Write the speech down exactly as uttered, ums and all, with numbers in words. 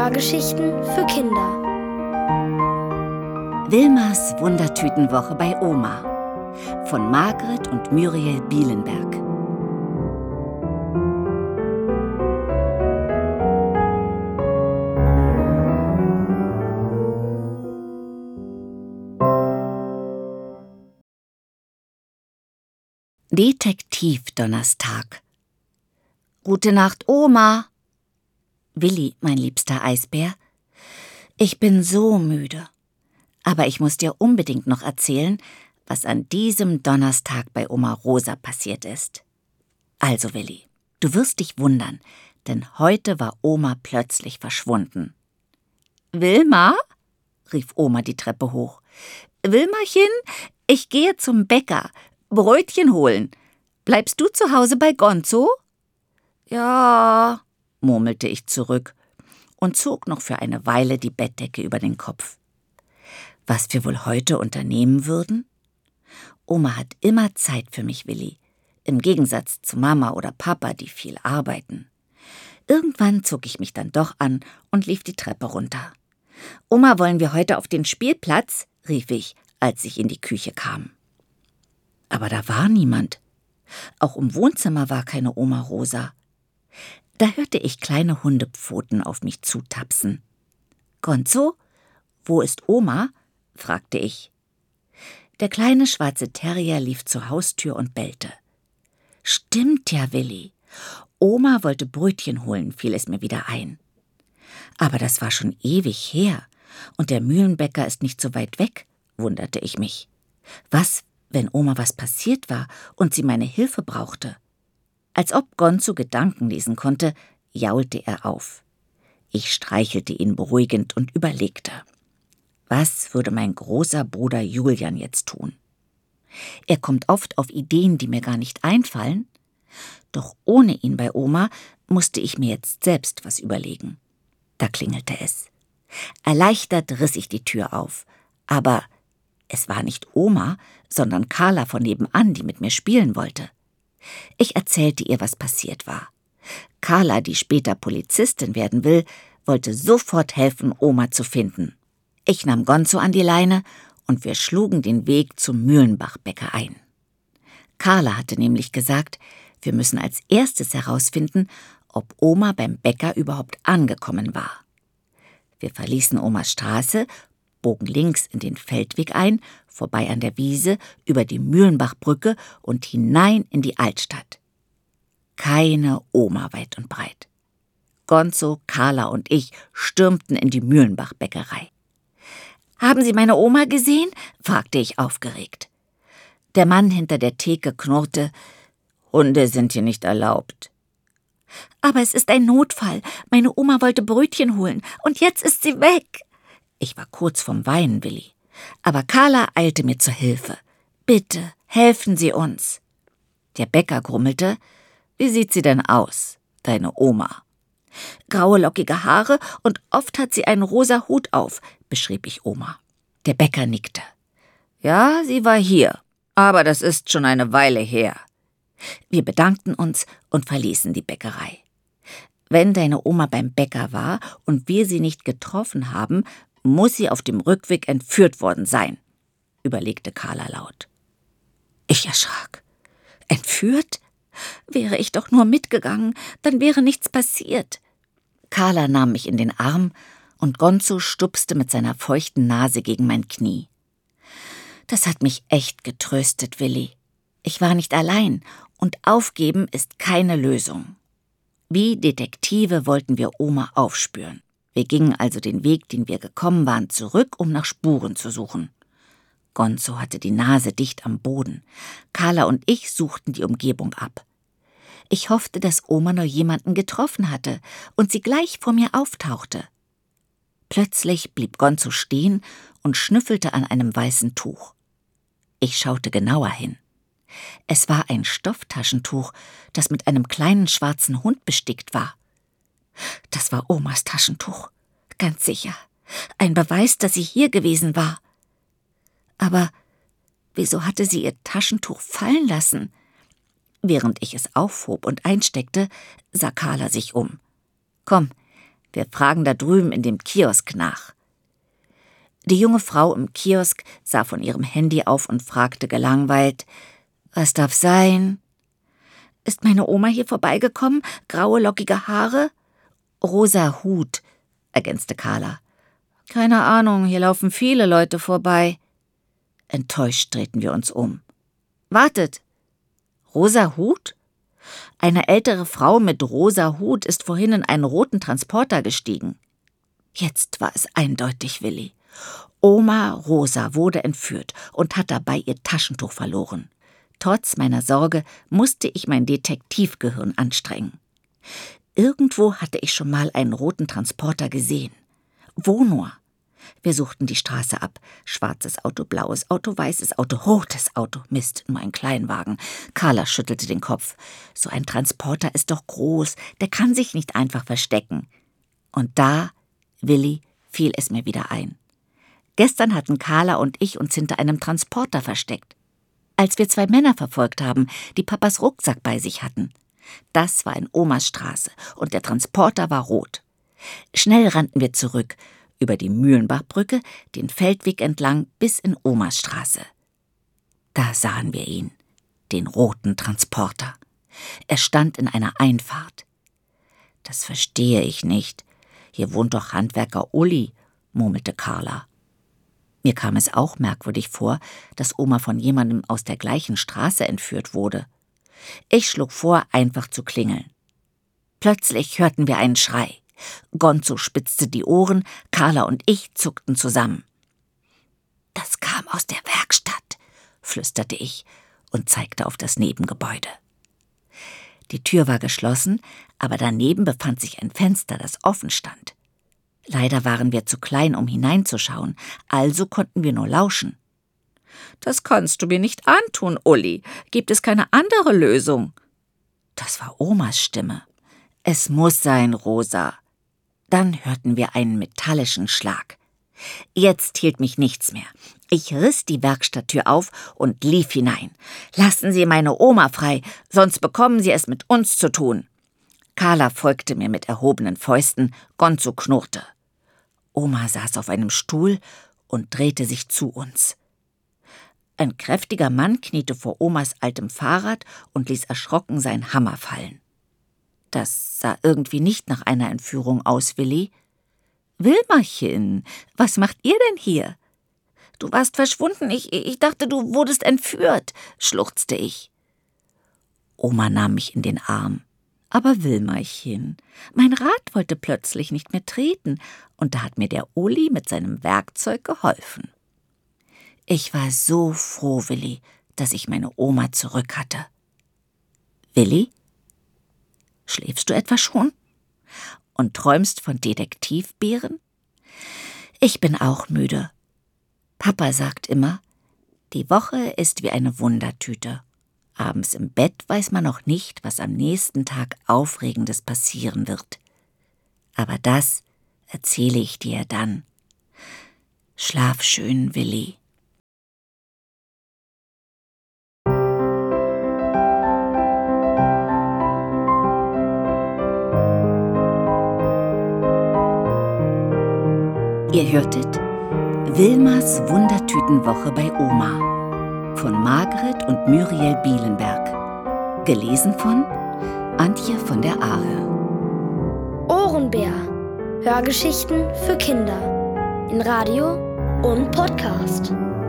Oma-Geschichten für Kinder. Wilmas Wundertütenwoche bei Oma von Margret und Muriel Bielenberg. Detektiv-Donnerstag. Gute Nacht, Oma. Willi, mein liebster Eisbär. Ich bin so müde. Aber ich muss dir unbedingt noch erzählen, was an diesem Donnerstag bei Oma Rosa passiert ist. Also, Willi, du wirst dich wundern, denn heute war Oma plötzlich verschwunden. »Wilma?« rief Oma die Treppe hoch. »Wilmerchen, ich gehe zum Bäcker, Brötchen holen. Bleibst du zu Hause bei Gonzo?« »Ja«, murmelte ich zurück und zog noch für eine Weile die Bettdecke über den Kopf. Was wir wohl heute unternehmen würden? Oma hat immer Zeit für mich, Willi, im Gegensatz zu Mama oder Papa, die viel arbeiten. Irgendwann zog ich mich dann doch an und lief die Treppe runter. »Oma, wollen wir heute auf den Spielplatz?« rief ich, als ich in die Küche kam. Aber da war niemand. Auch im Wohnzimmer war keine Oma Rosa. Da hörte ich kleine Hundepfoten auf mich zutapsen. »Gonzo, wo ist Oma?« fragte ich. Der kleine schwarze Terrier lief zur Haustür und bellte. »Stimmt ja, Willi. Oma wollte Brötchen holen«, fiel es mir wieder ein. »Aber das war schon ewig her und der Mühlenbäcker ist nicht so weit weg«, wunderte ich mich. Was, wenn Oma was passiert war und sie meine Hilfe brauchte? Als ob Gonzo Gedanken lesen konnte, jaulte er auf. Ich streichelte ihn beruhigend und überlegte. Was würde mein großer Bruder Julian jetzt tun? Er kommt oft auf Ideen, die mir gar nicht einfallen. Doch ohne ihn bei Oma musste ich mir jetzt selbst was überlegen. Da klingelte es. Erleichtert riss ich die Tür auf. Aber es war nicht Oma, sondern Carla von nebenan, die mit mir spielen wollte. Ich erzählte ihr, was passiert war. Carla, die später Polizistin werden will, wollte sofort helfen, Oma zu finden. Ich nahm Gonzo an die Leine und wir schlugen den Weg zum Mühlenbach-Bäcker ein. Carla hatte nämlich gesagt, wir müssen als erstes herausfinden, ob Oma beim Bäcker überhaupt angekommen war. Wir verließen Omas Straße, bogen links in den Feldweg ein, vorbei an der Wiese, über die Mühlenbachbrücke und hinein in die Altstadt. Keine Oma weit und breit. Gonzo, Carla und ich stürmten in die Mühlenbach-Bäckerei. »Haben Sie meine Oma gesehen?« fragte ich aufgeregt. Der Mann hinter der Theke knurrte, »Hunde sind hier nicht erlaubt.« »Aber es ist ein Notfall. Meine Oma wollte Brötchen holen und jetzt ist sie weg.« Ich war kurz vorm Weinen, Willi. Aber Carla eilte mir zur Hilfe. »Bitte, helfen Sie uns.« Der Bäcker grummelte, »Wie sieht sie denn aus, deine Oma?« »Graue, lockige Haare und oft hat sie einen rosa Hut auf«, beschrieb ich Oma. Der Bäcker nickte. »Ja, sie war hier, aber das ist schon eine Weile her.« Wir bedankten uns und verließen die Bäckerei. »Wenn deine Oma beim Bäcker war und wir sie nicht getroffen haben, muss sie auf dem Rückweg entführt worden sein«, überlegte Carla laut. Ich erschrak. »Entführt? Wäre ich doch nur mitgegangen, dann wäre nichts passiert.« Carla nahm mich in den Arm und Gonzo stupste mit seiner feuchten Nase gegen mein Knie. Das hat mich echt getröstet, Willi. Ich war nicht allein und aufgeben ist keine Lösung. Wie Detektive wollten wir Oma aufspüren. Wir gingen also den Weg, den wir gekommen waren, zurück, um nach Spuren zu suchen. Gonzo hatte die Nase dicht am Boden. Carla und ich suchten die Umgebung ab. Ich hoffte, dass Oma noch jemanden getroffen hatte und sie gleich vor mir auftauchte. Plötzlich blieb Gonzo stehen und schnüffelte an einem weißen Tuch. Ich schaute genauer hin. Es war ein Stofftaschentuch, das mit einem kleinen schwarzen Hund bestickt war. Das war Omas Taschentuch, ganz sicher. Ein Beweis, dass sie hier gewesen war. Aber wieso hatte sie ihr Taschentuch fallen lassen? Während ich es aufhob und einsteckte, sah Carla sich um. »Komm, Wir fragen da drüben in dem Kiosk nach. Die junge Frau im Kiosk sah von ihrem Handy auf und fragte gelangweilt, »Was darf sein?« »Ist meine Oma hier vorbeigekommen? Graue, lockige Haare?« »Rosa Hut«, ergänzte Carla. »Keine Ahnung, hier laufen viele Leute vorbei.« Enttäuscht drehten wir uns um. »Wartet! Rosa Hut?« Eine ältere Frau mit rosa Hut ist vorhin in einen roten Transporter gestiegen. Jetzt war es eindeutig Willi. Oma Rosa wurde entführt und hat dabei ihr Taschentuch verloren. Trotz meiner Sorge musste ich mein Detektivgehirn anstrengen. Irgendwo hatte ich schon mal einen roten Transporter gesehen. Wo nur? Wir suchten die Straße ab. Schwarzes Auto, blaues Auto, weißes Auto, rotes Auto. Mist, nur ein Kleinwagen. Carla schüttelte den Kopf. So ein Transporter ist doch groß, der kann sich nicht einfach verstecken. Und da, Willi, fiel es mir wieder ein. Gestern hatten Carla und ich uns hinter einem Transporter versteckt. Als wir zwei Männer verfolgt haben, die Papas Rucksack bei sich hatten. Das war in Omas Straße und der Transporter war rot. Schnell rannten wir zurück, über die Mühlenbachbrücke, den Feldweg entlang bis in Omas Straße. Da sahen wir ihn, den roten Transporter. Er stand in einer Einfahrt. »Das verstehe ich nicht. Hier wohnt doch Handwerker Uli«, murmelte Carla. Mir kam es auch merkwürdig vor, dass Oma von jemandem aus der gleichen Straße entführt wurde. Ich schlug vor, einfach zu klingeln. Plötzlich hörten wir einen Schrei. Gonzo spitzte die Ohren, Carla und ich zuckten zusammen. »Das kam aus der Werkstatt«, flüsterte ich und zeigte auf das Nebengebäude. Die Tür war geschlossen, aber daneben befand sich ein Fenster, das offen stand. Leider waren wir zu klein, um hineinzuschauen, also konnten wir nur lauschen. »Das kannst du mir nicht antun, Uli. Gibt es keine andere Lösung?« Das war Omas Stimme. »Es muss sein, Rosa.« Dann hörten wir einen metallischen Schlag. Jetzt hielt mich nichts mehr. Ich riss die Werkstatttür auf und lief hinein. »Lassen Sie meine Oma frei, sonst bekommen Sie es mit uns zu tun.« Carla folgte mir mit erhobenen Fäusten, Gonzo knurrte. Oma saß auf einem Stuhl und drehte sich zu uns. Ein kräftiger Mann kniete vor Omas altem Fahrrad und ließ erschrocken seinen Hammer fallen. Das sah irgendwie nicht nach einer Entführung aus, Willi. »Wilmachen, was macht ihr denn hier?« »Du warst verschwunden, ich, ich dachte, du wurdest entführt«, schluchzte ich. Oma nahm mich in den Arm. »Aber Wilmachen, mein Rad wollte plötzlich nicht mehr treten, und da hat mir der Uli mit seinem Werkzeug geholfen.« Ich war so froh, Willi, dass ich meine Oma zurück hatte. »Willi? Schläfst du etwa schon? Und träumst von Detektivbären?« »Ich bin auch müde. Papa sagt immer, die Woche ist wie eine Wundertüte. Abends im Bett weiß man noch nicht, was am nächsten Tag Aufregendes passieren wird. Aber das erzähle ich dir dann. Schlaf schön, Willi.« Ihr hörtet Wilmas Wundertütenwoche bei Oma von Margret und Muriel Bielenberg. Gelesen von Antje von der Ahe. Ohrenbär. Hörgeschichten für Kinder. In Radio und Podcast.